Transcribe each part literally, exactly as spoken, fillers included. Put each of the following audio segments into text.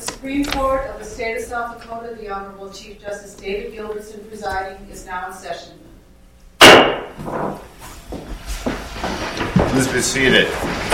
Supreme Court of the State of South Dakota, the Honorable Chief Justice David Gilbertson presiding, is now in session. Please be seated.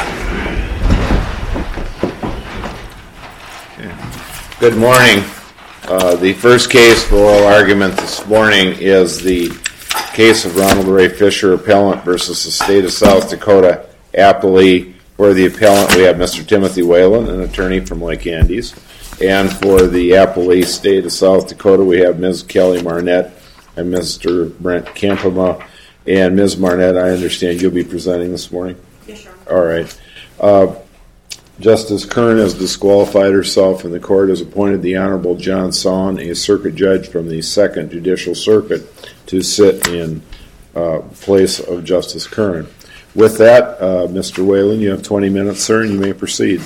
Okay. Good morning. Uh, the first case for oral argument this morning is the case of Ronald Ray Fisher, appellant, versus the State of South Dakota, appellee. For the appellant, we have Mister Timothy Whalen, an attorney from Lake Andes. And for the appellee, State of South Dakota, we have Miz Kelly Marnett and Mister Brent Campama. And Miz Marnett, I understand you'll be presenting this morning? Yes, sir. All right. Uh, Justice Kern has disqualified herself, and the court has appointed the Honorable John Son, a circuit judge from the Second Judicial Circuit, to sit in uh, place of Justice Kern. With that, uh, Mister Whalen, you have twenty minutes, sir, and you may proceed.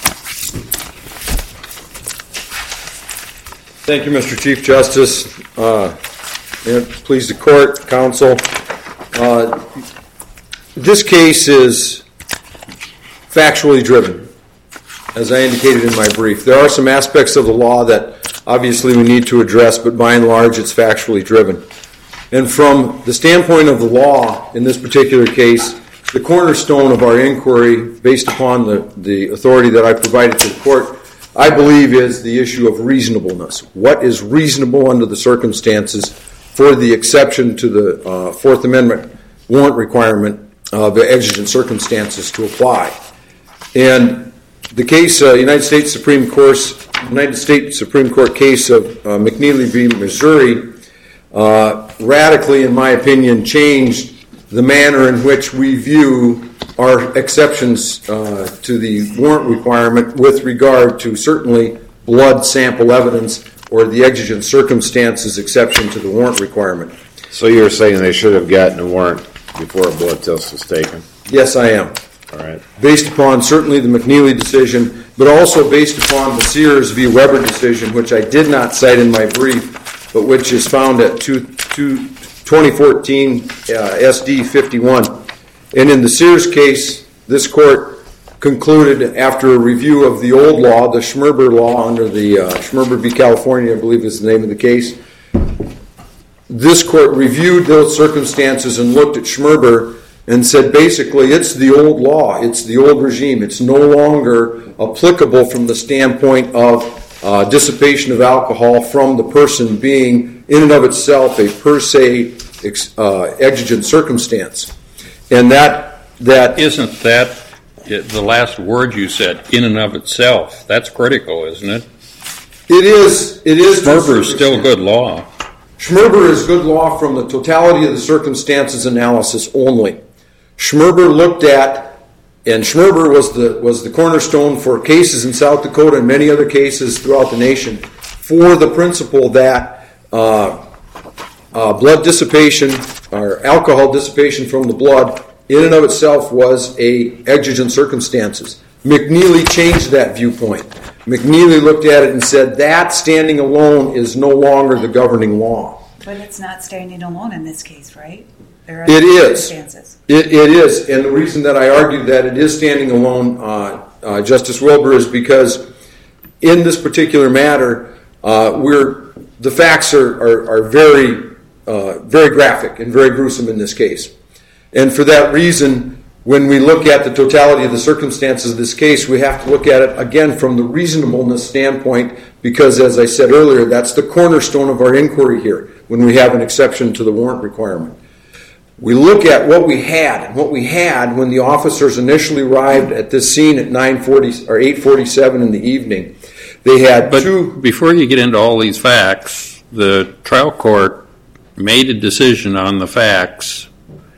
Thank you, Mister Chief Justice. Uh, and please the court, counsel. Uh, this case is factually driven, as I indicated in my brief. There are some aspects of the law that obviously we need to address, but by and large it's factually driven. And from the standpoint of the law in this particular case, the cornerstone of our inquiry, based upon the, the authority that I provided to the court, I believe is the issue of reasonableness. What is reasonable under the circumstances for the exception to the uh, Fourth Amendment warrant requirement of the exigent circumstances to apply? And the case, uh, United States Supreme Court, United States Supreme Court case of uh, McNeely v. Missouri, uh, radically, in my opinion, changed the manner in which we view our exceptions uh, to the warrant requirement with regard to certainly blood sample evidence or the exigent circumstances exception to the warrant requirement. So you're saying they should have gotten a warrant before a blood test was taken? Yes, I am. All right. Based upon certainly the McNeely decision, but also based upon the Sears v. Weber decision, which I did not cite in my brief, but which is found at two, two, twenty fourteen uh, S D fifty-one. And in the Sears case, this court concluded, after a review of the old law, the Schmerber law under the uh, Schmerber v. California, I believe is the name of the case, this court reviewed those circumstances and looked at Schmerber and said basically it's the old law, it's the old regime, it's no longer applicable from the standpoint of uh, dissipation of alcohol from the person being in and of itself a per se ex, uh, exigent circumstance. And that that isn't that the last word you said, in and of itself. That's critical, isn't it? It is. It is. Schmerber is still good law. Schmerber is good law from the totality of the circumstances analysis only. Schmerber looked at, and Schmerber was the was the cornerstone for cases in South Dakota and many other cases throughout the nation for the principle that uh, uh, blood dissipation or alcohol dissipation from the blood in and of itself was a exigent circumstances. McNeely changed that viewpoint. McNeely looked at it and said that standing alone is no longer the governing law. But it's not standing alone in this case, right? There are it is. circumstances. It, it is. And the reason that I argued that it is standing alone, uh, uh, Justice Wilbur, is because in this particular matter, uh, we're the facts are, are, are very, uh, very graphic and very gruesome in this case. And for that reason, when we look at the totality of the circumstances of this case, we have to look at it, again, from the reasonableness standpoint, because, as I said earlier, that's the cornerstone of our inquiry here when we have an exception to the warrant requirement. We look at what we had, and what we had when the officers initially arrived at this scene at nine forty or eight forty-seven in the evening. They had but two... Before you get into all these facts, the trial court made a decision on the facts,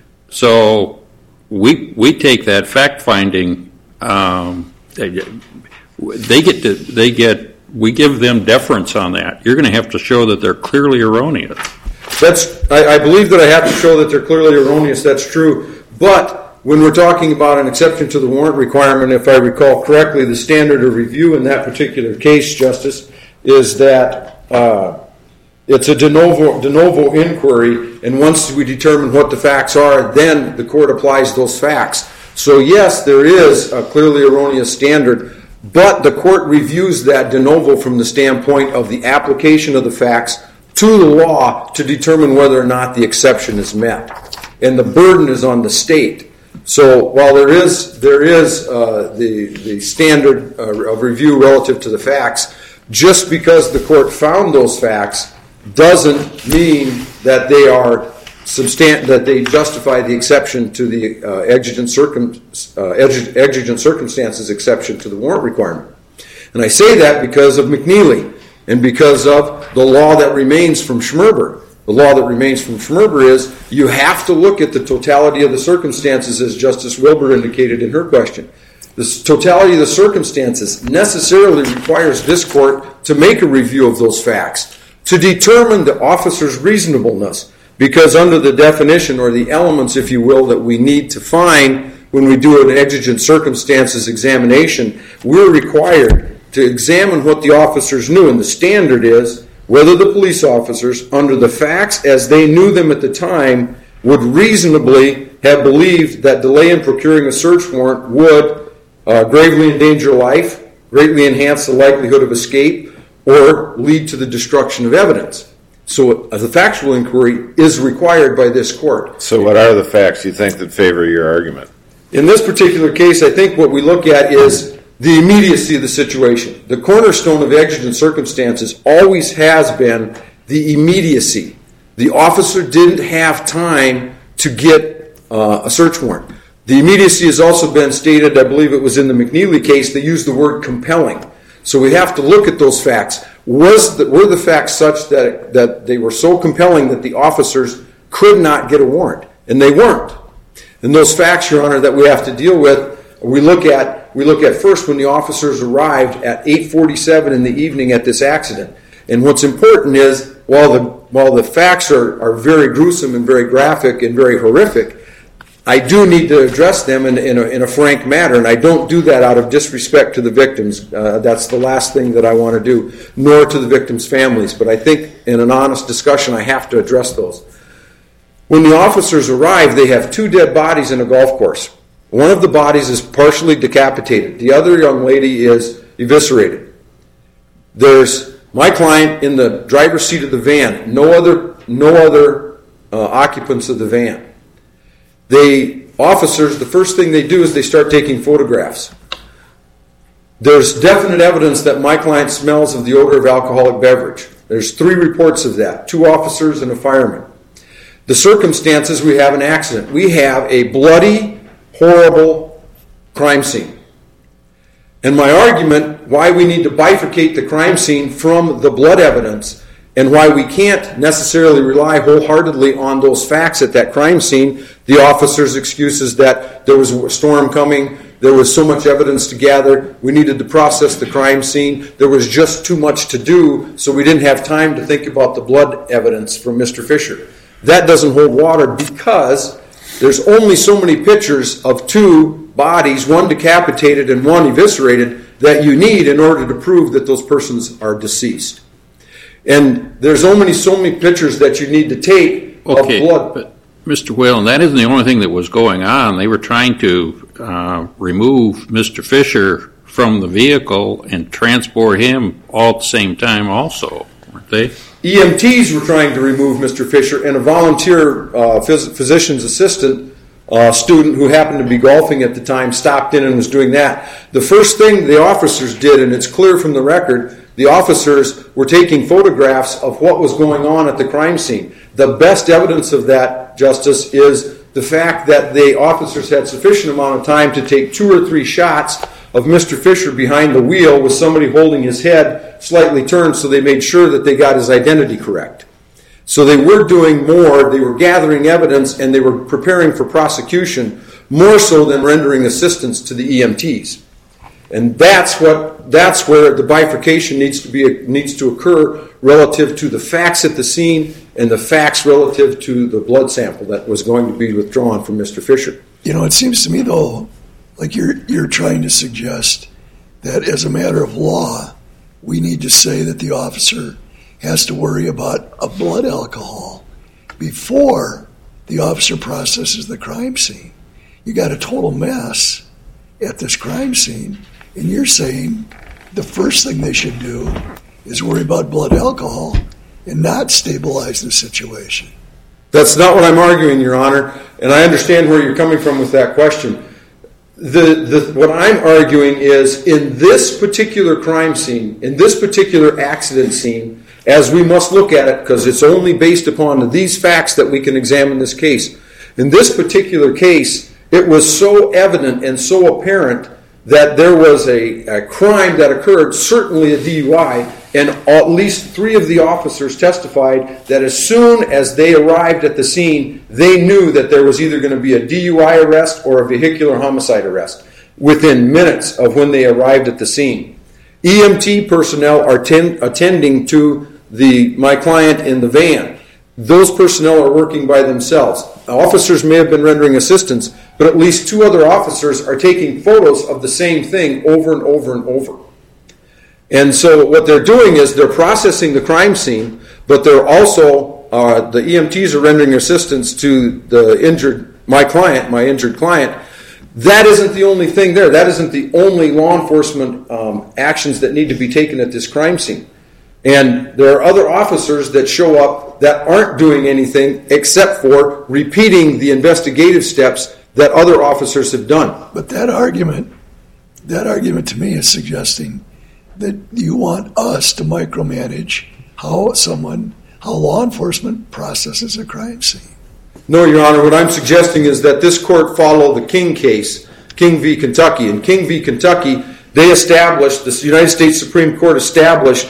so we we take that fact finding. Um, they, they get to, they get we give them deference on that. You're going to have to show that they're clearly erroneous. That's I, I believe that I have to show that they're clearly erroneous. That's true, but when we're talking about an exception to the warrant requirement, if I recall correctly, the standard of review in that particular case, Justice, is that uh, it's a de novo, de novo inquiry, and once we determine what the facts are, then the court applies those facts. So yes, there is a clearly erroneous standard, but the court reviews that de novo from the standpoint of the application of the facts to the law to determine whether or not the exception is met. And the burden is on the state. So while there is there is uh, the, the standard uh, of review relative to the facts, just because the court found those facts doesn't mean that they are substan- that they justify the exception to the uh, exigent, circum- uh, exigent circumstances exception to the warrant requirement. And I say that because of McNeely and because of the law that remains from Schmerber. The law that remains from Schmerber is you have to look at the totality of the circumstances, as Justice Wilbur indicated in her question. The totality of the circumstances necessarily requires this court to make a review of those facts, to determine the officer's reasonableness, because under the definition or the elements, if you will, that we need to find when we do an exigent circumstances examination, we're required to examine what the officers knew. And the standard is whether the police officers, under the facts as they knew them at the time, would reasonably have believed that delay in procuring a search warrant would uh, gravely endanger life, greatly enhance the likelihood of escape, or lead to the destruction of evidence. So uh, the factual inquiry is required by this court. So what are the facts you think that favor your argument? In this particular case, I think what we look at is the immediacy of the situation. The cornerstone of exigent circumstances always has been the immediacy. The officer didn't have time to get uh, a search warrant. The immediacy has also been stated, I believe it was in the McNeely case, they used the word compelling. So we have to look at those facts. Was the, were the facts such that, that they were so compelling that the officers could not get a warrant? And they weren't. And those facts, Your Honor, that we have to deal with, we look at we look at first when the officers arrived at eight forty-seven in the evening at this accident. And what's important is, while the while the facts are, are very gruesome and very graphic and very horrific, I do need to address them in, in, a, in a frank manner, and I don't do that out of disrespect to the victims. Uh, that's the last thing that I want to do, nor to the victims' families. But I think in an honest discussion, I have to address those. When the officers arrive, they have two dead bodies in a golf course. One of the bodies is partially decapitated. The other young lady is eviscerated. There's my client in the driver's seat of the van. No other, no other uh, occupants of the van. The officers, the first thing they do is they start taking photographs. There's definite evidence that my client smells of the odor of alcoholic beverage. There's three reports of that, two officers and a fireman. The circumstances, we have an accident. We have a bloody, horrible crime scene. And my argument, why we need to bifurcate the crime scene from the blood evidence, and why we can't necessarily rely wholeheartedly on those facts at that crime scene, the officers' excuses that there was a storm coming, there was so much evidence to gather, we needed to process the crime scene, there was just too much to do, so we didn't have time to think about the blood evidence from Mister Fisher. That doesn't hold water because there's only so many pictures of two bodies, one decapitated and one eviscerated, that you need in order to prove that those persons are deceased. And there's only so many pictures that you need to take okay, of blood. But Mister Whalen, that isn't the only thing that was going on. They were trying to uh, remove Mister Fisher from the vehicle and transport him all at the same time also, weren't they? E M Ts were trying to remove Mister Fisher, and a volunteer uh, phys- physician's assistant uh, student who happened to be golfing at the time stopped in and was doing that. The first thing the officers did, and it's clear from the record, the officers were taking photographs of what was going on at the crime scene. The best evidence of that, Justice, is the fact that the officers had sufficient amount of time to take two or three shots of Mister Fisher behind the wheel with somebody holding his head slightly turned, so they made sure that they got his identity correct. So they were doing more, they were gathering evidence, and they were preparing for prosecution more so than rendering assistance to the E M Ts. And that's what that's where the bifurcation needs to be needs to occur relative to the facts at the scene and the facts relative to the blood sample that was going to be withdrawn from Mister Fisher. You know, it seems to me though, like you're you're trying to suggest that as a matter of law, we need to say that the officer has to worry about a blood alcohol before the officer processes the crime scene. You got a total mess at this crime scene, And you're saying the first thing they should do is worry about blood alcohol and not stabilize the situation. That's not what I'm arguing, Your Honor, and I understand where you're coming from with that question. The, the, what I'm arguing is in this particular crime scene, in this particular accident scene, as we must look at it, because it's only based upon these facts that we can examine this case. In this particular case, it was so evident and so apparent that there was a, a crime that occurred, certainly a D U I, and at least three of the officers testified that as soon as they arrived at the scene, they knew that there was either going to be a D U I arrest or a vehicular homicide arrest within minutes of when they arrived at the scene. E M T personnel are ten, attending to the my client in the van. Those personnel are working by themselves. Officers may have been rendering assistance, but at least two other officers are taking photos of the same thing over and over and over. And so what they're doing is they're processing the crime scene, but they're also, uh, the E M Ts are rendering assistance to the injured, my client, my injured client. That isn't the only thing there. That isn't the only law enforcement um, actions that need to be taken at this crime scene. And there are other officers that show up that aren't doing anything except for repeating the investigative steps that other officers have done. But that argument, that argument to me is suggesting that you want us to micromanage how someone, how law enforcement processes a crime scene. No, Your Honor, what I'm suggesting is that this court follow the King case, King v. Kentucky. In King v. Kentucky, they established, the United States Supreme Court established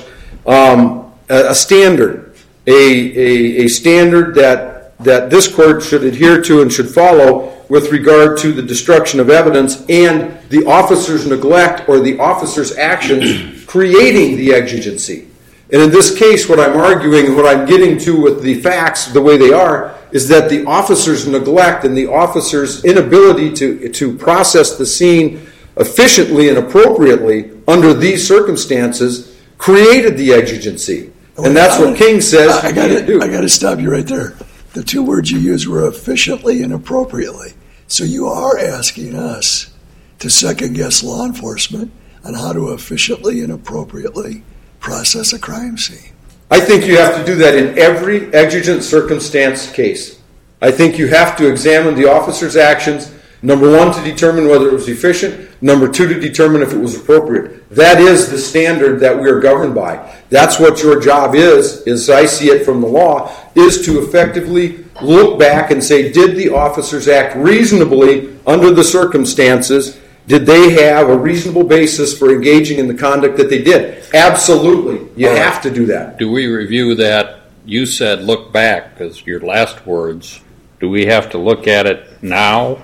um, a, a standard, a, a, a standard that, that this court should adhere to and should follow with regard to the destruction of evidence and the officer's neglect or the officer's actions creating the exigency. And in this case, what I'm arguing, what I'm getting to with the facts the way they are, is that the officer's neglect and the officer's inability to, to process the scene efficiently and appropriately under these circumstances created the exigency. And that's what King says I got to I got to stop you right there. The two words you used were efficiently and appropriately. So you are asking us to second-guess law enforcement on how to efficiently and appropriately process a crime scene. I think you have to do that in every exigent circumstance case. I think you have to examine the officer's actions, number one, to determine whether it was efficient, number two, to determine if it was appropriate. That is the standard that we are governed by. That's what your job is, as I see it from the law, is to effectively look back and say, did the officers act reasonably under the circumstances? Did they have a reasonable basis for engaging in the conduct that they did? Absolutely. You right. have to do that. Do we review that? You said look back, because your last words. Do we have to look at it now,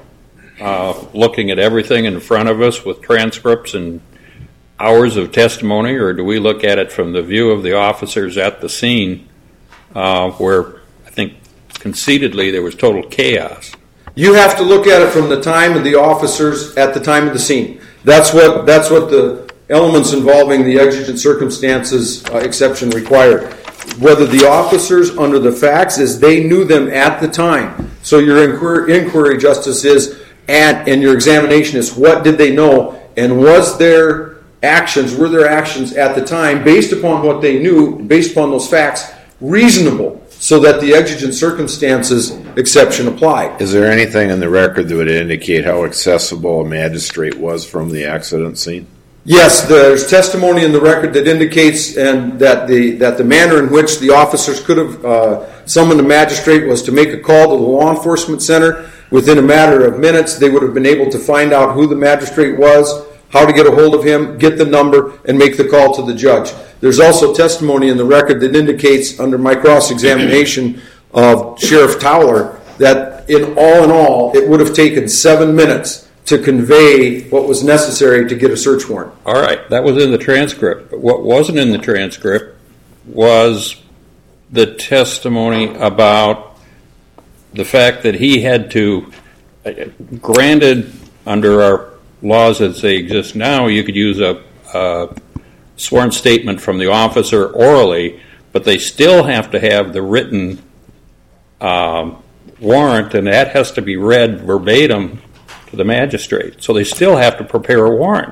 uh, looking at everything in front of us with transcripts and hours of testimony, or do we look at it from the view of the officers at the scene uh, where I think conceitedly there was total chaos? You have to look at it from the time of the officers at the time of the scene. That's what that's what the elements involving the exigent circumstances uh, exception required. Whether the officers, under the facts, as they knew them at the time. So your inquiry, inquiry Justice, is, at, and your examination is, what did they know? And was their actions, were their actions at the time, based upon what they knew, based upon those facts, reasonable? So that the exigent circumstances exception applied. Is there anything in the record that would indicate how accessible a magistrate was from the accident scene? Yes, there's testimony in the record that indicates and that the that the manner in which the officers could have uh, summoned a magistrate was to make a call to the law enforcement center. Within a matter of minutes, they would have been able to find out who the magistrate was, how to get a hold of him, get the number, and make the call to the judge. There's also testimony in the record that indicates, under my cross-examination of Sheriff Towler, that in all in all, it would have taken seven minutes to convey what was necessary to get a search warrant. All right, that was in the transcript. But what wasn't in the transcript was the testimony about the fact that he had to, granted under our laws as they exist now, you could use a, a sworn statement from the officer orally, but they still have to have the written um, warrant, and that has to be read verbatim to the magistrate. So they still have to prepare a warrant.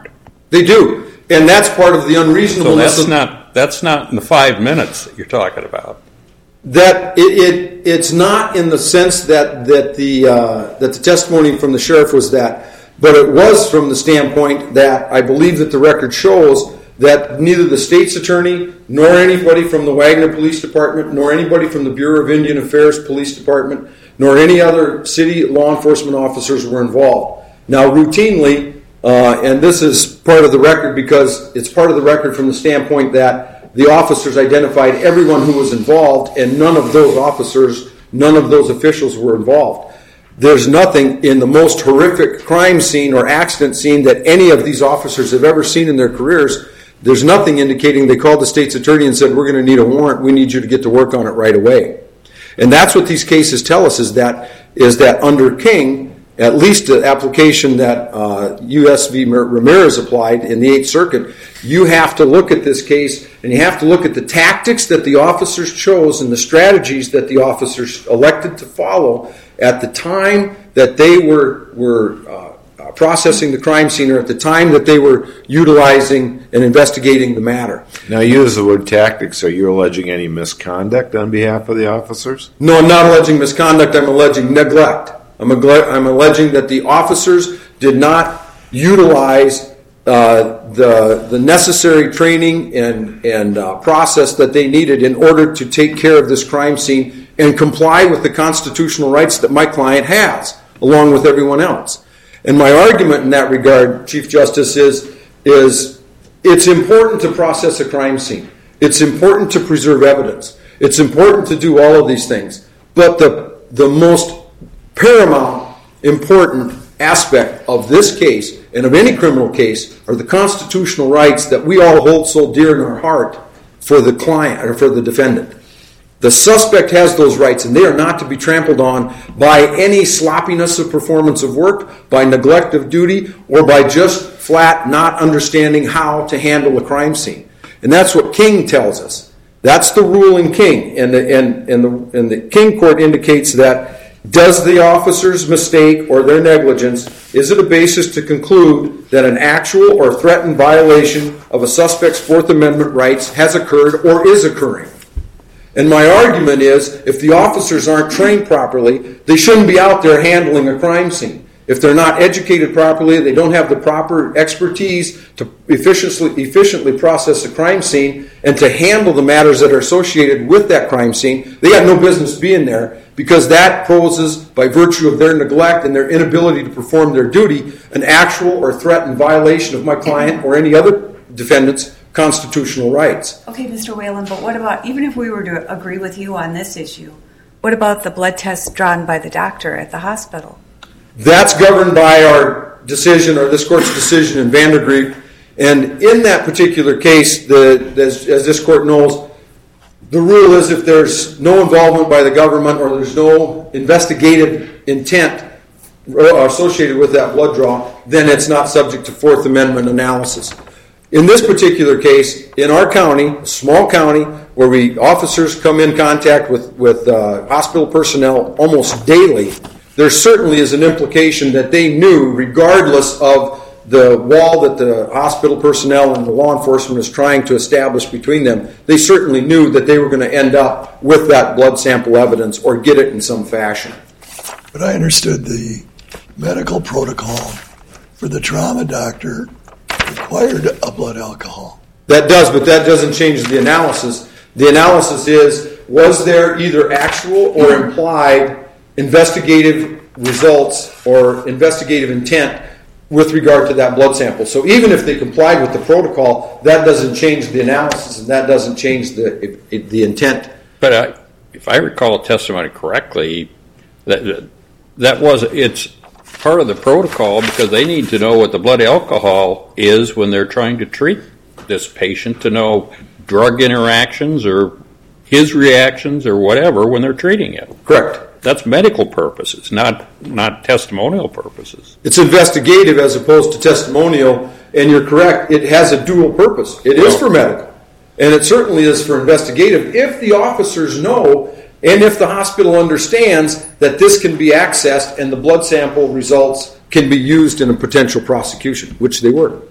They do. And that's part of the So unreasonableness. that's of, not, that's not in the five minutes that you're talking about. that it, it it's not in the sense that that the uh, that the testimony from the sheriff was that, but it was from the standpoint that I believe that the record shows that neither the state's attorney nor anybody from the Wagner Police Department nor anybody from the Bureau of Indian Affairs Police Department nor any other city law enforcement officers were involved. Now, routinely, uh, and this is part of the record because it's part of the record from the standpoint that the officers identified everyone who was involved, and none of those officers, none of those officials were involved. There's nothing in the most horrific crime scene or accident scene that any of these officers have ever seen in their careers. There's nothing indicating they called the state's attorney and said, we're going to need a warrant, we need you to get to work on it right away. And that's what these cases tell us, is that is that under King, at least the application that uh, U S V Ramirez applied in the Eighth Circuit, you have to look at this case and you have to look at the tactics that the officers chose and the strategies that the officers elected to follow at the time that they were were uh, processing the crime scene, or at the time that they were utilizing and investigating the matter. Now, you use the word tactics. Are you alleging any misconduct on behalf of the officers? No, I'm not alleging misconduct. I'm alleging neglect. I'm, agle- I'm alleging that the officers did not utilize uh, the the necessary training and and uh, process that they needed in order to take care of this crime scene and comply with the constitutional rights that my client has, along with everyone else. And my argument in that regard, Chief Justice, is is it's important to process a crime scene. It's important to preserve evidence. It's important to do all of these things. But the the most paramount important aspect of this case and of any criminal case are the constitutional rights that we all hold so dear in our heart for the client or for the defendant. The suspect has those rights, and they are not to be trampled on by any sloppiness of performance of work, by neglect of duty, or by just flat not understanding how to handle a crime scene. And that's what King tells us. That's the rule in King. And the, and, and the, and the King court indicates that does the officer's mistake or their negligence, is it a basis to conclude that an actual or threatened violation of a suspect's Fourth Amendment rights has occurred or is occurring? And my argument is, if the officers aren't trained properly, they shouldn't be out there handling a crime scene. If they're not educated properly, they don't have the proper expertise to efficiently, efficiently process a crime scene and to handle the matters that are associated with that crime scene, they have no business being there, because that poses, by virtue of their neglect and their inability to perform their duty, an actual or threatened violation of my client or any other defendant's constitutional rights. Okay, Mister Whalen, but what about, even if we were to agree with you on this issue, what about the blood tests drawn by the doctor at the hospital? That's governed by our decision, or this court's decision in Vandergriep. And in that particular case, the, as, as this court knows, the rule is if there's no involvement by the government or there's no investigative intent associated with that blood draw, then it's not subject to Fourth Amendment analysis. In this particular case, in our county, a small county, where we officers come in contact with, with uh, hospital personnel almost daily, there certainly is an implication that they knew, regardless of the wall that the hospital personnel and the law enforcement is trying to establish between them, they certainly knew that they were going to end up with that blood sample evidence or get it in some fashion. But I understood the medical protocol for the trauma doctor required a blood alcohol. That does, but that doesn't change the analysis. The analysis is, was there either actual or implied investigative results or investigative intent with regard to that blood sample? So even if they complied with the protocol, that doesn't change the analysis and that doesn't change the the intent. But uh, if I recall the testimony correctly, that that was it's part of the protocol, because they need to know what the blood alcohol is when they're trying to treat this patient, to know drug interactions or his reactions or whatever when they're treating it. Correct. That's medical purposes, not not testimonial purposes. It's investigative as opposed to testimonial, and you're correct, it has a dual purpose. It is for medical, and it certainly is for investigative if the officers know and if the hospital understands that this can be accessed and the blood sample results can be used in a potential prosecution, which they were.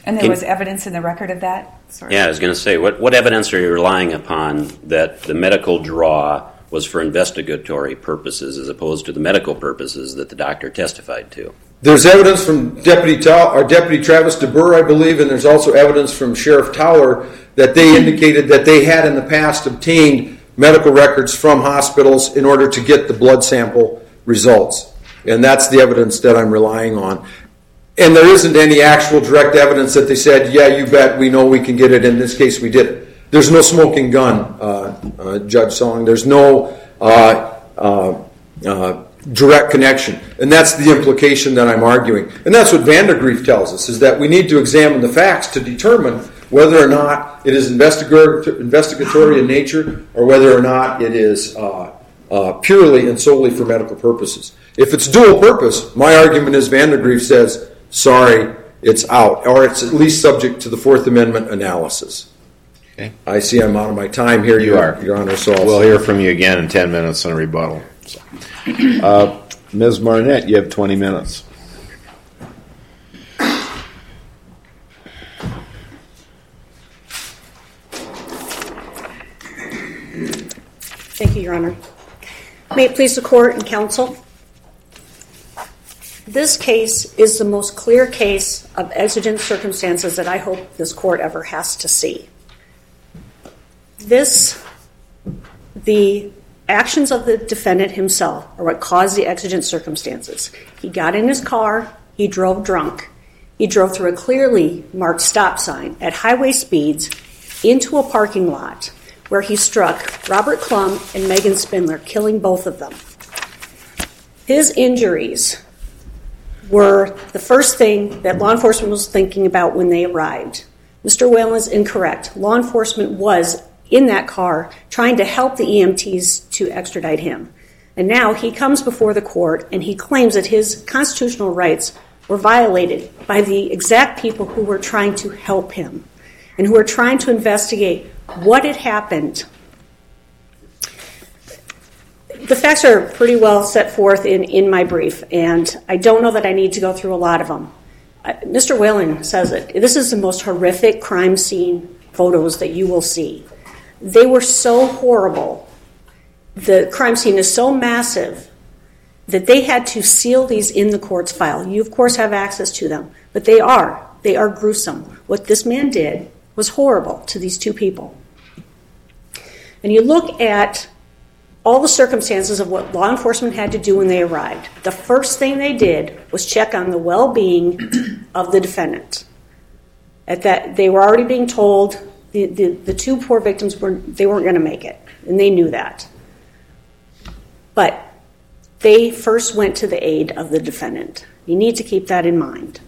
And there Can- was evidence in the record of that? Sorry. Yeah, I was going to say, what, what evidence are you relying upon that the medical draw was for investigatory purposes as opposed to the medical purposes that the doctor testified to? There's evidence from Deputy Tal- or Deputy Travis DeBurr, I believe, and there's also evidence from Sheriff Towler that they indicated that they had in the past obtained medical records from hospitals in order to get the blood sample results. And that's the evidence that I'm relying on. And there isn't any actual direct evidence that they said, yeah, you bet, we know we can get it. In this case, we did it. There's no smoking gun, uh, uh, Judge Song. There's no uh, uh, uh, direct connection. And that's the implication that I'm arguing. And that's what Vandergrief tells us, is that we need to examine the facts to determine whether or not it is investigator- investigatory in nature or whether or not it is uh, uh, purely and solely for medical purposes. If it's dual purpose, my argument is Vandergrief says, sorry, it's out, or it's at least subject to the Fourth Amendment analysis. Okay. I see I'm out of my time here, You Your, are. Your Honor. So We'll hear from you again in ten minutes on a rebuttal. So. Uh, Miz Marnett, you have twenty minutes. Thank you, Your Honor. May it please the Court and Counsel, this case is the most clear case of exigent circumstances that I hope this Court ever has to see. This, the actions of the defendant himself are what caused the exigent circumstances. He got in his car, he drove drunk, he drove through a clearly marked stop sign at highway speeds into a parking lot where he struck Robert Klum and Megan Spindler, killing both of them. His injuries were the first thing that law enforcement was thinking about when they arrived. Mister Whalen is incorrect. Law enforcement was in that car trying to help the E M Ts to extradite him. And now he comes before the court and he claims that his constitutional rights were violated by the exact people who were trying to help him and who were trying to investigate what had happened. The facts are pretty well set forth in, in my brief, and I don't know that I need to go through a lot of them. Uh, Mister Whalen says it. This is the most horrific crime scene photos that you will see. They were so horrible. The crime scene is so massive that they had to seal these in the court's file. You, of course, have access to them, but they are. They are gruesome. What this man did was horrible to these two people. And you look at all the circumstances of what law enforcement had to do when they arrived. The first thing they did was check on the well-being of the defendant. At that, they were already being told the, the, the two poor victims were they weren't going to make it, and they knew that. But they first went to the aid of the defendant. You need to keep that in mind.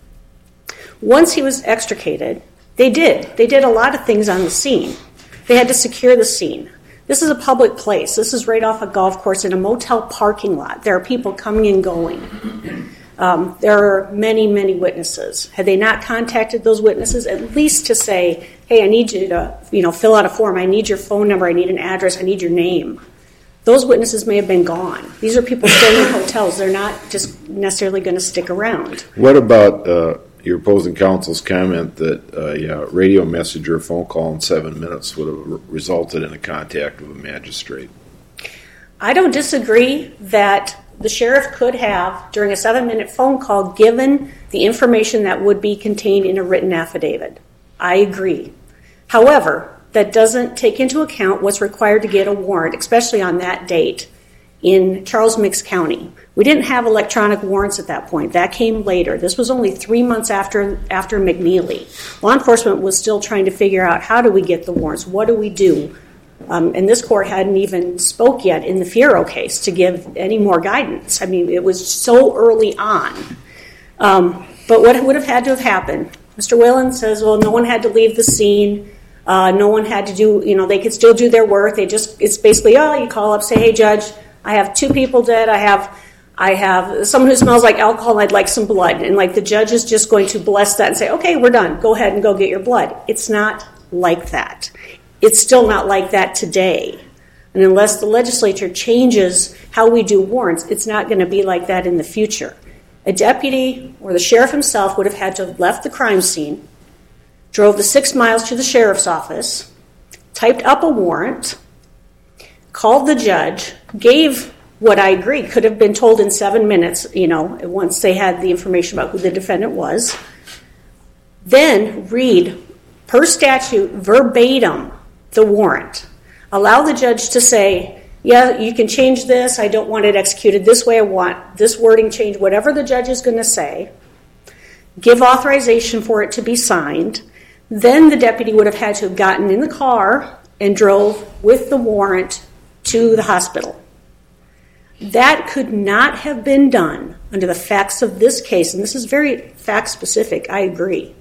Once he was extricated, they did. They did a lot of things on the scene. They had to secure the scene. This is a public place. This is right off a golf course in a motel parking lot. There are people coming and going. Um, there are many, many witnesses. Had they not contacted those witnesses, at least to say, hey, I need you to, you know, fill out a form. I need your phone number. I need an address. I need your name. Those witnesses may have been gone. These are people staying in hotels. They're not just necessarily going to stick around. What about uh, your opposing counsel's comment that uh, yeah, radio message or phone call in seven minutes would have resulted in a contact with a magistrate? I don't disagree that the sheriff could have, during a seven-minute phone call, given the information that would be contained in a written affidavit. I agree. However, that doesn't take into account what's required to get a warrant, especially on that date in Charles Mix County. We didn't have electronic warrants at that point. That came later. This was only three months after after McNeely. Law enforcement was still trying to figure out, how do we get the warrants? What do we do? Um, and this court hadn't even spoke yet in the Fierro case to give any more guidance. I mean, it was so early on. Um, but what would have had to have happened? Mister Whalen says, well, no one had to leave the scene. Uh, no one had to do, you know, they could still do their work. They just, it's basically, oh, you call up, say, hey, judge, I have two people dead. I have, I have someone who smells like alcohol. I'd like some blood. And like the judge is just going to bless that and say, okay, we're done. Go ahead and go get your blood. It's not like that. It's still not like that today. And unless the legislature changes how we do warrants, it's not going to be like that in the future. A deputy or the sheriff himself would have had to have left the crime scene, drove the six miles to the sheriff's office, typed up a warrant, called the judge, gave what I agree could have been told in seven minutes, you know, once they had the information about who the defendant was, then read, per statute, verbatim, the warrant. Allow the judge to say, yeah, you can change this, I don't want it executed this way, I want this wording changed, whatever the judge is going to say, give authorization for it to be signed, then the deputy would have had to have gotten in the car and drove with the warrant to the hospital. That could not have been done under the facts of this case, and this is very fact-specific, I agree.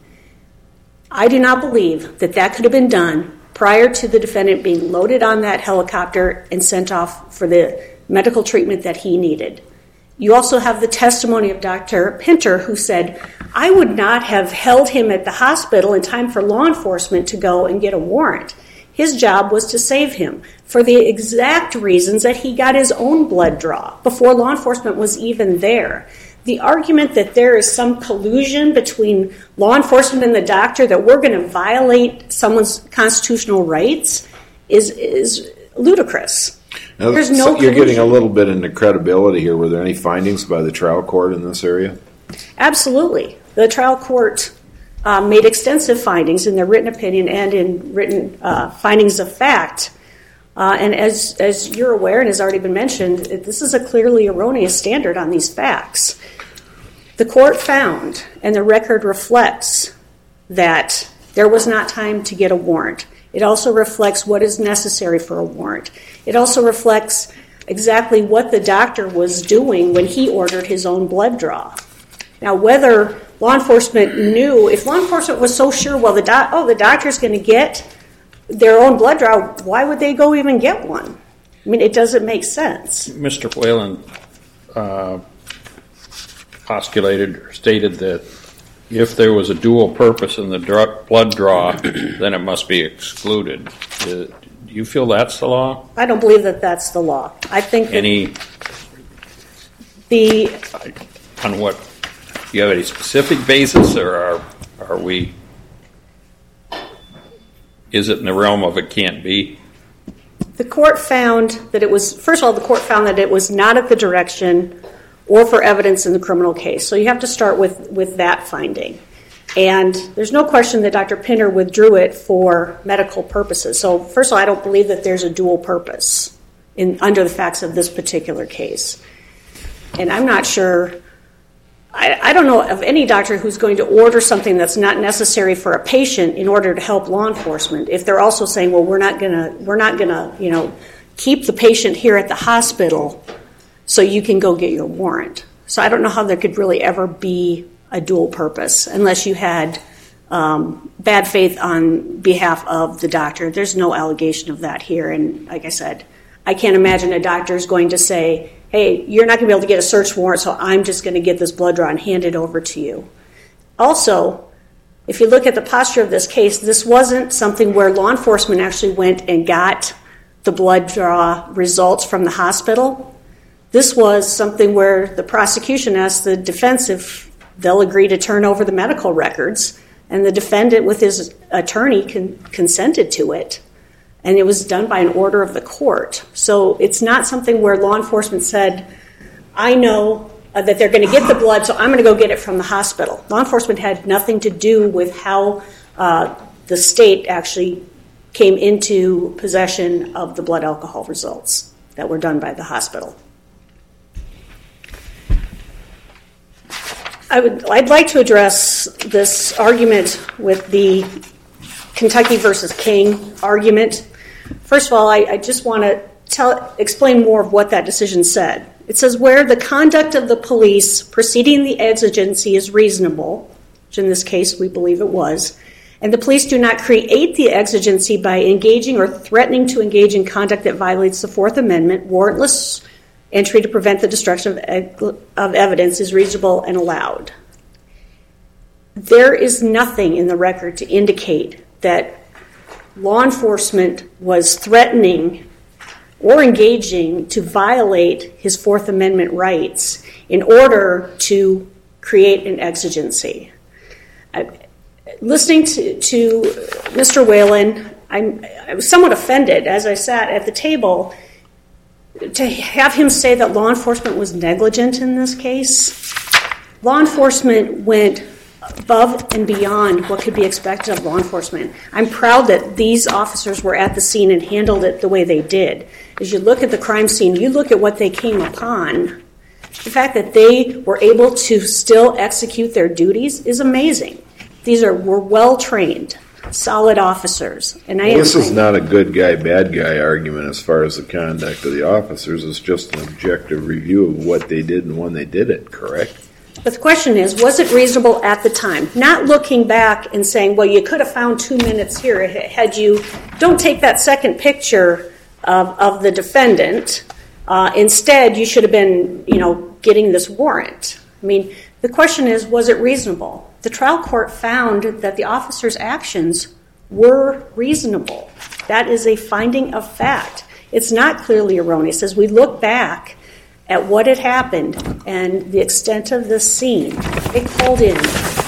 I do not believe that that could have been done prior to the defendant being loaded on that helicopter and sent off for the medical treatment that he needed. You also have the testimony of Doctor Pinter, who said, I would not have held him at the hospital in time for law enforcement to go and get a warrant. His job was to save him for the exact reasons that he got his own blood draw before law enforcement was even there. The argument that there is some collusion between law enforcement and the doctor, that we're going to violate someone's constitutional rights, is is ludicrous. Now, There's no so you're collusion. getting a little bit into credibility here. Were there any findings by the trial court in this area? Absolutely. The trial court uh, made extensive findings in their written opinion and in written uh, findings of fact. Uh, and as, as you're aware and has already been mentioned, this is a clearly erroneous standard on these facts. The court found, and the record reflects, that there was not time to get a warrant. It also reflects what is necessary for a warrant. It also reflects exactly what the doctor was doing when he ordered his own blood draw. Now, whether law enforcement knew, if law enforcement was so sure, well, the doc, oh, the doctor's going to get their own blood draw, why would they go even get one? I mean, it doesn't make sense. Mister Whalen uh, postulated or stated that if there was a dual purpose in the dr- blood draw, then it must be excluded. Uh, do you feel that's the law? I don't believe that that's the law. I think that Any the on what? Do you have any specific basis, or are are we? Is it in the realm of it can't be? The court found that it was, first of all, the court found that it was not at the direction or for evidence in the criminal case. So you have to start with, with that finding. And there's no question that Doctor Pinter withdrew it for medical purposes. So first of all, I don't believe that there's a dual purpose in under the facts of this particular case. And I'm not sure, I, I don't know of any doctor who's going to order something that's not necessary for a patient in order to help law enforcement. If they're also saying, well, we're not gonna, we're not gonna, you know, keep the patient here at the hospital so you can go get your warrant. So I don't know how there could really ever be a dual purpose unless you had um, bad faith on behalf of the doctor. There's no allegation of that here. And like I said, I can't imagine a doctor is going to say, hey, you're not going to be able to get a search warrant, so I'm just going to get this blood draw and hand it over to you. Also, if you look at the posture of this case, this wasn't something where law enforcement actually went and got the blood draw results from the hospital. This was something where the prosecution asked the defense if they'll agree to turn over the medical records, and the defendant with his attorney con- consented to it. And it was done by an order of the court. So it's not something where law enforcement said, I know uh, that they're going to get the blood, so I'm going to go get it from the hospital. Law enforcement had nothing to do with how uh, the state actually came into possession of the blood alcohol results that were done by the hospital. I would, I'd like to address this argument with the Kentucky versus King argument. First of all, I, I just want to tell, explain more of what that decision said. It says, where the conduct of the police preceding the exigency is reasonable, which in this case we believe it was, and the police do not create the exigency by engaging or threatening to engage in conduct that violates the Fourth Amendment, warrantless entry to prevent the destruction of, of evidence is reasonable and allowed. There is nothing in the record to indicate that law enforcement was threatening or engaging to violate his Fourth Amendment rights in order to create an exigency. listening to, to Mister Whalen, I'm, I was somewhat offended as I sat at the table to have him say that law enforcement was negligent in this case. Law enforcement went above and beyond what could be expected of law enforcement. I'm proud that these officers were at the scene and handled it the way they did. As you look at the crime scene, you look at what they came upon, the fact that they were able to still execute their duties is amazing. These are were well-trained, solid officers. And I well, am this is saying, not a good guy, bad guy argument as far as the conduct of the officers. It's just an objective review of what they did and when they did it, correct? But the question is, was it reasonable at the time? Not looking back and saying, well, you could have found two minutes here had you, don't take that second picture of, of the defendant. Uh, instead, you should have been, you know, getting this warrant. I mean, the question is, was it reasonable? The trial court found that the officer's actions were reasonable. That is a finding of fact. It's not clearly erroneous. As we look back at what had happened and the extent of this scene, it called in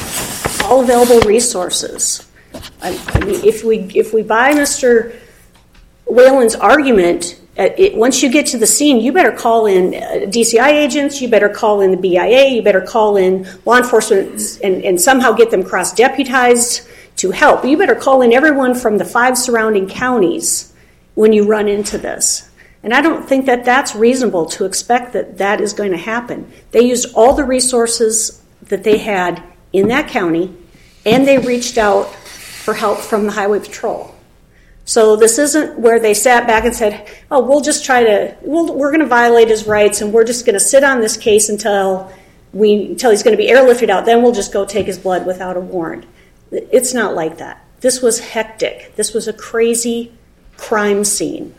all available resources. I, I mean, if we if we buy Mister Whalen's argument, uh, it, once you get to the scene, you better call in uh, D C I agents, you better call in the B I A, you better call in law enforcement and, and somehow get them cross-deputized to help. You better call in everyone from the five surrounding counties when you run into this. And I don't think that that's reasonable to expect that that is going to happen. They used all the resources that they had in that county, and they reached out for help from the Highway Patrol. So this isn't where they sat back and said, oh, we'll just try to, we'll, we're going to violate his rights, and we're just going to sit on this case until we until he's going to be airlifted out. Then we'll just go take his blood without a warrant. It's not like that. This was hectic. This was a crazy crime scene.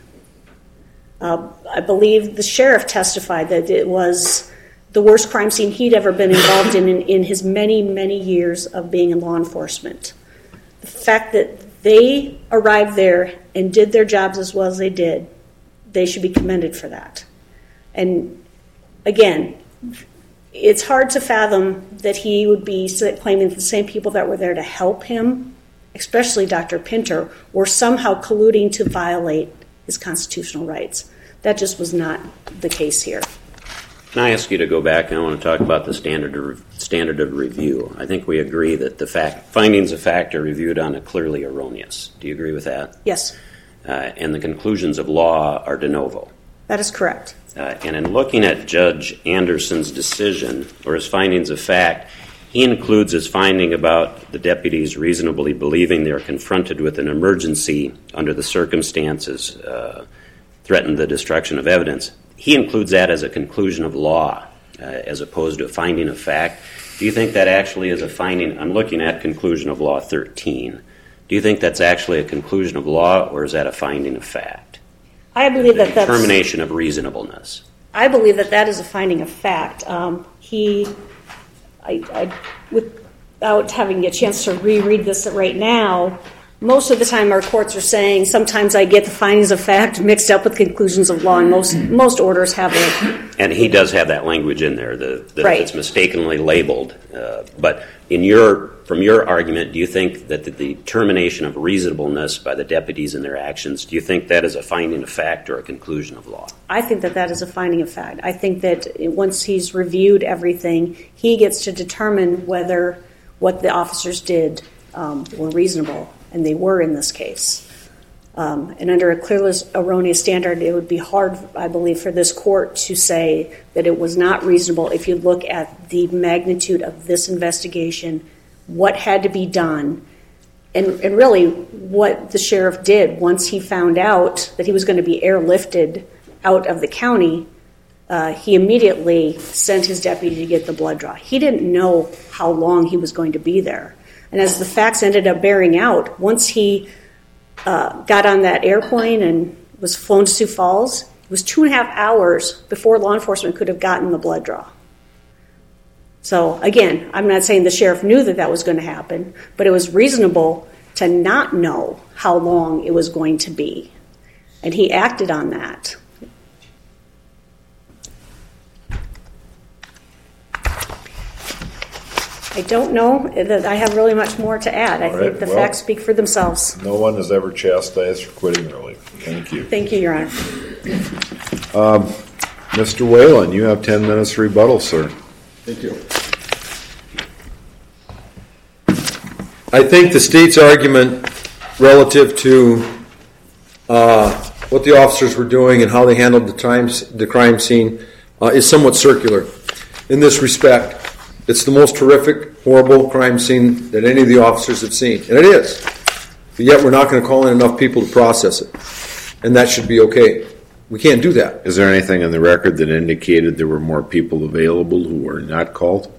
Uh, I believe the sheriff testified that it was the worst crime scene he'd ever been involved in, in in his many, many years of being in law enforcement. The fact that they arrived there and did their jobs as well as they did, they should be commended for that. And again, it's hard to fathom that he would be claiming that the same people that were there to help him, especially Doctor Pinter, were somehow colluding to violate his constitutional rights. That just was not the case here. Can I ask you to go back and I want to talk about the standard of, standard of review? I think we agree that the fact, findings of fact are reviewed on a clearly erroneous. Do you agree with that? Yes. Uh, and the conclusions of law are de novo. That is correct. Uh, and in looking at Judge Anderson's decision or his findings of fact, he includes his finding about the deputies reasonably believing they are confronted with an emergency under the circumstances uh, threatened the destruction of evidence. He includes that as a conclusion of law uh, as opposed to a finding of fact. Do you think that actually is a finding? I'm looking at conclusion of law thirteen. Do you think that's actually a conclusion of law, or is that a finding of fact? I believe that that's... Determination of reasonableness. I believe that that is a finding of fact. Um, he, I, I, without having a chance to reread this right now, most of the time our courts are saying, sometimes I get the findings of fact mixed up with conclusions of law, and most most orders have it. And he does have that language in there, the, that right. It's mistakenly labeled. Uh, but in your, from your argument, do you think that the, the determination of reasonableness by the deputies in their actions, do you think that is a finding of fact or a conclusion of law? I think that that is a finding of fact. I think that once he's reviewed everything, he gets to determine whether what the officers did um, were reasonable. And they were in this case. Um, and under a clearly erroneous standard, it would be hard, I believe, for this court to say that it was not reasonable if you look at the magnitude of this investigation, what had to be done, and, and really what the sheriff did once he found out that he was going to be airlifted out of the county. Uh, he immediately sent his deputy to get the blood draw. He didn't know how long he was going to be there. And as the facts ended up bearing out, once he uh, got on that airplane and was flown to Sioux Falls, it was two and a half hours before law enforcement could have gotten the blood draw. So again, I'm not saying the sheriff knew that that was going to happen, but it was reasonable to not know how long it was going to be. And he acted on that. I don't know that I have really much more to add. I All think right, the well- facts speak for themselves. No one is ever chastised for quitting early. Thank you. Thank you, Your Honor. Mister Whalen, you have ten minutes rebuttal, sir. Thank you. I think the state's argument relative to uh, what the officers were doing and how they handled the, times, the crime scene uh, is somewhat circular. In this respect, it's the most horrific, horrible crime scene that any of the officers have seen, and it is. But yet we're not going to call in enough people to process it, and that should be okay. We can't do that. Is there anything in the record that indicated there were more people available who were not called?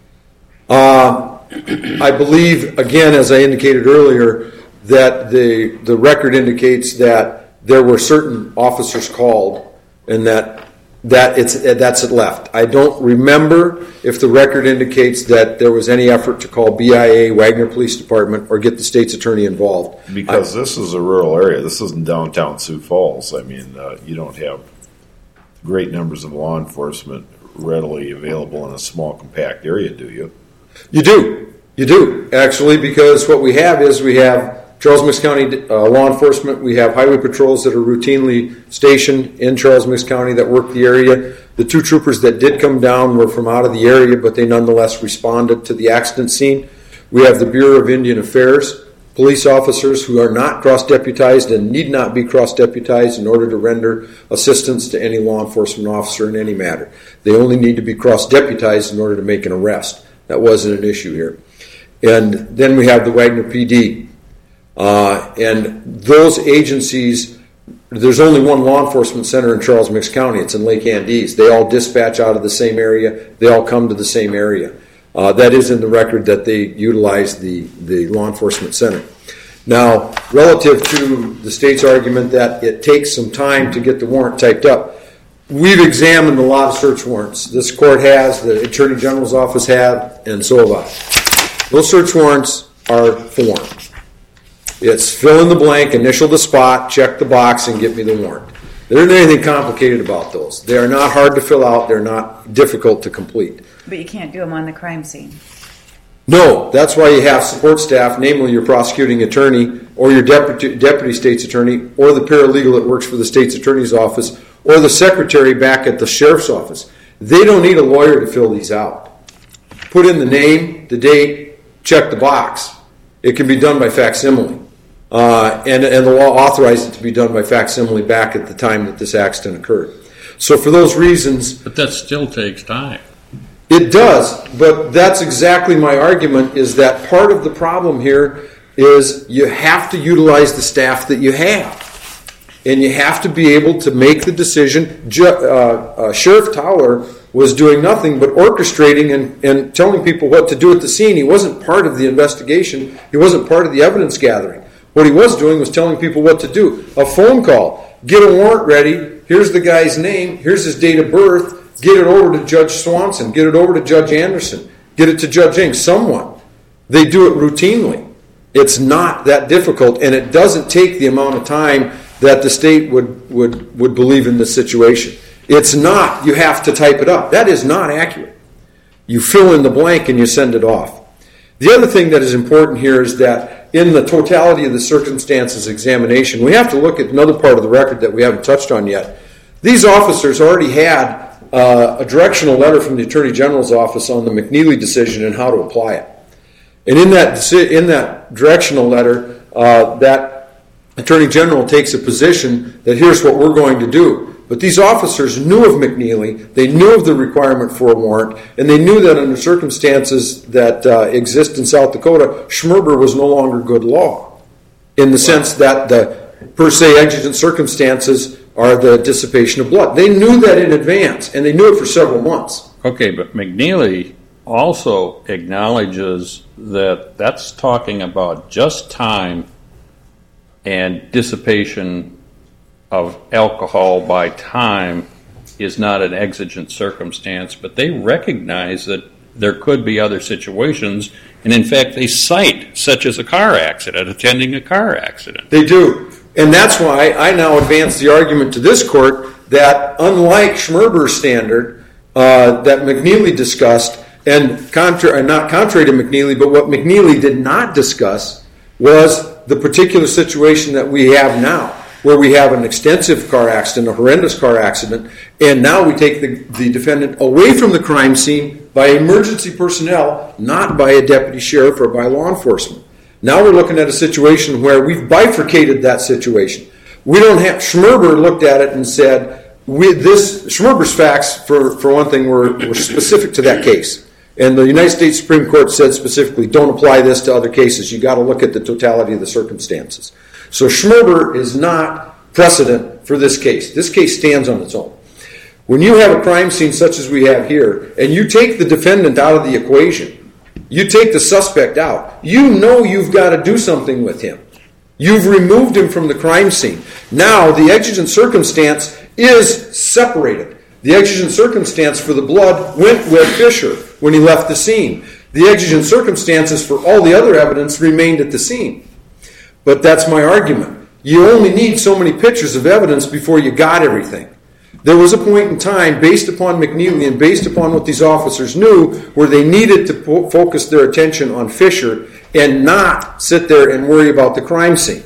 Uh, I believe, again, as I indicated earlier, that the the record indicates that there were certain officers called, and that that it's that's it left. I don't remember if the record indicates that there was any effort to call B I A, Wagner Police Department, or get the state's attorney involved. Because I, this is a rural area. This isn't downtown Sioux Falls. I mean, uh, you don't have great numbers of law enforcement readily available in a small, compact area, do you? You do. You do, actually, because what we have is we have Charles Mix County uh, law enforcement. We have highway patrols that are routinely stationed in Charles Mix County that work the area. The two troopers that did come down were from out of the area, but they nonetheless responded to the accident scene. We have the Bureau of Indian Affairs, police officers who are not cross-deputized and need not be cross-deputized in order to render assistance to any law enforcement officer in any matter. They only need to be cross-deputized in order to make an arrest. That wasn't an issue here. And then we have the Wagner P D. Uh, and those agencies, there's only one law enforcement center in Charles Mix County. It's in Lake Andes. They all dispatch out of the same area. They all come to the same area. Uh, that is in the record that they utilize the, the law enforcement center. Now, relative to the state's argument that it takes some time to get the warrant typed up, we've examined a lot of search warrants. This court has, the Attorney General's office have, and so have I. Those search warrants are form. It's fill in the blank, initial the spot, check the box, and get me the warrant. There isn't anything complicated about those. They are not hard to fill out. They're not difficult to complete. But you can't do them on the crime scene. No, that's why you have support staff, namely your prosecuting attorney or your deputy, deputy state's attorney or the paralegal that works for the state's attorney's office or the secretary back at the sheriff's office. They don't need a lawyer to fill these out. Put in the name, the date, check the box. It can be done by facsimile. Uh, and, and the law authorized it to be done by facsimile back at the time that this accident occurred. So for those reasons... But that still takes time. It does, but that's exactly my argument, is that part of the problem here is you have to utilize the staff that you have. And you have to be able to make the decision. Uh, uh, Sheriff Towler was doing nothing but orchestrating and, and telling people what to do at the scene. He wasn't part of the investigation. He wasn't part of the evidence gathering. What he was doing was telling people what to do. A phone call. Get a warrant ready. Here's the guy's name. Here's his date of birth. Get it over to Judge Swanson. Get it over to Judge Anderson. Get it to Judge Ing. Someone. They do it routinely. It's not that difficult, and it doesn't take the amount of time that the state would, would, would believe in this situation. It's not, you have to type it up. That is not accurate. You fill in the blank and you send it off. The other thing that is important here is that in the totality of the circumstances examination, we have to look at another part of the record that we haven't touched on yet. These officers already had uh, a directional letter from the Attorney General's office on the McNeely decision and how to apply it. And in that, in that directional letter, uh, that Attorney General takes a position that here's what we're going to do. But these officers knew of McNeely, they knew of the requirement for a warrant, and they knew that under circumstances that uh, exist in South Dakota, Schmerber was no longer good law, in the sense that the per se exigent circumstances are the dissipation of blood. They knew that in advance, and they knew it for several months. Okay, but McNeely also acknowledges that that's talking about just time and dissipation of alcohol by time is not an exigent circumstance, but they recognize that there could be other situations, and in fact they cite such as a car accident, attending a car accident. They do, and that's why I now advance the argument to this court that unlike Schmerber's standard uh, that McNeely discussed, And contra- not contrary to McNeely, but what McNeely did not discuss was the particular situation that we have now, where we have an extensive car accident, a horrendous car accident, and now we take the, the defendant away from the crime scene by emergency personnel, not by a deputy sheriff or by law enforcement. Now we're looking at a situation where we've bifurcated that situation. We don't have, Schmerber looked at it and said, we, this, Schmerber's facts, for, for one thing, were, were specific to that case. And the United States Supreme Court said specifically, don't apply this to other cases. You got to look at the totality of the circumstances. So Schmerber is not precedent for this case. This case stands on its own. When you have a crime scene such as we have here, and you take the defendant out of the equation, you take the suspect out, you know you've got to do something with him. You've removed him from the crime scene. Now the exigent circumstance is separated. The exigent circumstance for the blood went with Fisher when he left the scene. The exigent circumstances for all the other evidence remained at the scene. But that's my argument. You only need so many pictures of evidence before you got everything. There was a point in time, based upon McNeely and based upon what these officers knew, where they needed to po- focus their attention on Fisher and not sit there and worry about the crime scene.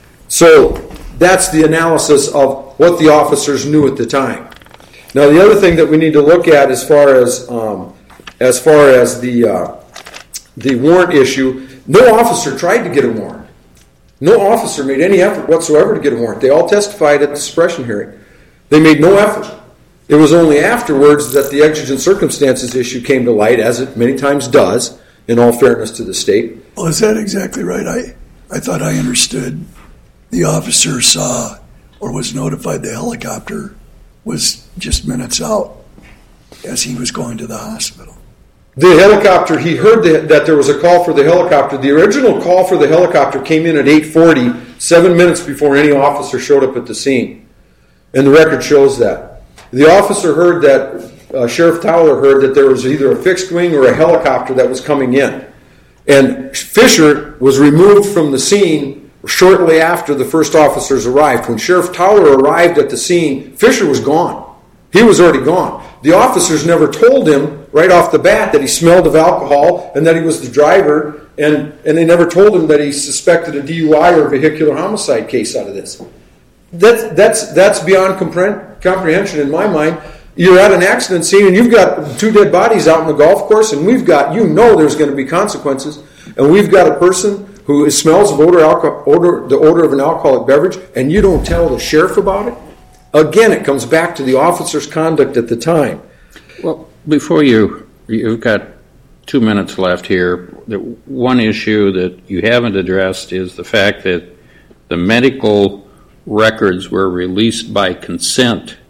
So that's the analysis of what the officers knew at the time. Now, the other thing that we need to look at as far as um, as far as the uh, the warrant issue, no officer tried to get a warrant. No officer made any effort whatsoever to get a warrant. They all testified at the suppression hearing. They made no effort. It was only afterwards that the exigent circumstances issue came to light, as it many times does, in all fairness to the state. Well, is that exactly right? I, I thought I understood the officer saw or was notified the helicopter was just minutes out as he was going to the hospital. The helicopter, he heard that, that there was a call for the helicopter. The original call for the helicopter came in at eight forty, seven minutes before any officer showed up at the scene. And the record shows that. The officer heard that, uh, Sheriff Towler heard that there was either a fixed wing or a helicopter that was coming in. And Fisher was removed from the scene shortly after the first officers arrived. When Sheriff Towler arrived at the scene, Fisher was gone. He was already gone. The officers never told him right off the bat that he smelled of alcohol and that he was the driver, and, and they never told him that he suspected a D U I or a vehicular homicide case out of this. That's, that's, that's beyond compre- comprehension in my mind. You're at an accident scene and you've got two dead bodies out on the golf course, and we've got, you know there's going to be consequences, and we've got a person who smells of odor, alcohol, odor, the odor of an alcoholic beverage, and you don't tell the sheriff about it? Again, it comes back to the officer's conduct at the time. Well, before you, you've got two minutes left here. The one issue that you haven't addressed is the fact that the medical records were released by consent,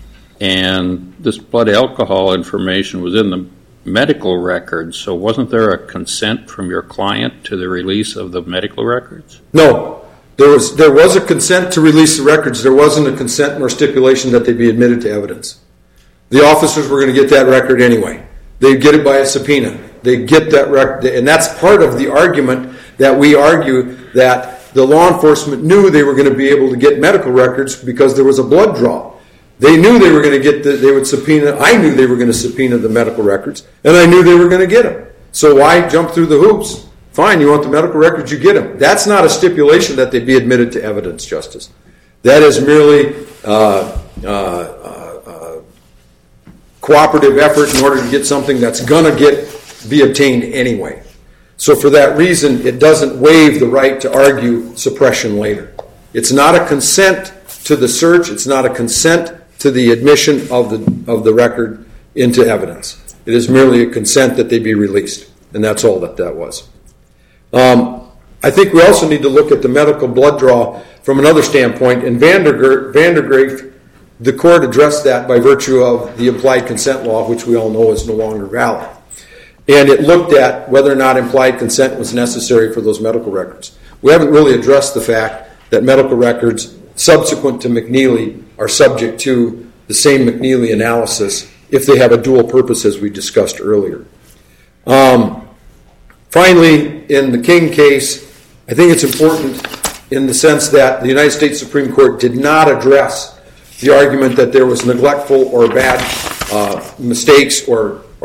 and this blood alcohol information was in the medical records, so wasn't there a consent from your client to the release of the medical records? No. There was there was a consent to release the records. There wasn't a consent nor stipulation that they be admitted to evidence. The officers were going to get that record anyway. They'd get it by a subpoena. They'd get that record, and that's part of the argument that we argue that the law enforcement knew they were going to be able to get medical records because there was a blood draw. They knew they were going to get the, they would subpoena, I knew they were going to subpoena the medical records, and I knew they were going to get them. So why jump through the hoops? Fine, you want the medical records, you get them. That's not a stipulation that they be admitted to evidence, Justice. That is merely uh, uh, uh, uh, cooperative effort in order to get something that's going to get be obtained anyway. So for that reason, it doesn't waive the right to argue suppression later. It's not a consent to the search. It's not a consent to the admission of the of the record into evidence. It is merely a consent that they be released, and that's all that that was. Um, I think we also need to look at the medical blood draw from another standpoint. In Vandergr- Vandergreef, the court addressed that by virtue of the implied consent law, which we all know is no longer valid. And it looked at whether or not implied consent was necessary for those medical records. We haven't really addressed the fact that medical records subsequent to McNeely are subject to the same McNeely analysis if they have a dual purpose, as we discussed earlier. Um, finally, in the King case, I think it's important in the sense that the United States Supreme Court did not address the argument that there was neglectful or bad uh, mistakes or or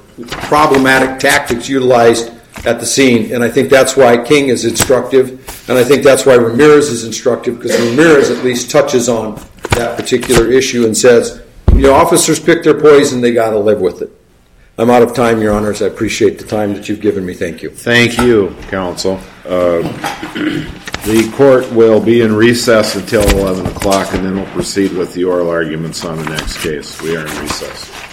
problematic tactics utilized at the scene, and I think that's why King is instructive, and I think that's why Ramirez is instructive, because Ramirez at least touches on that particular issue and says, you know, officers pick their poison, they got to live with it. I'm out of time, Your Honors. I appreciate the time that you've given me. Thank you. Thank you, counsel. Uh, the court will be in recess until eleven o'clock, and then we'll proceed with the oral arguments on the next case. We are in recess.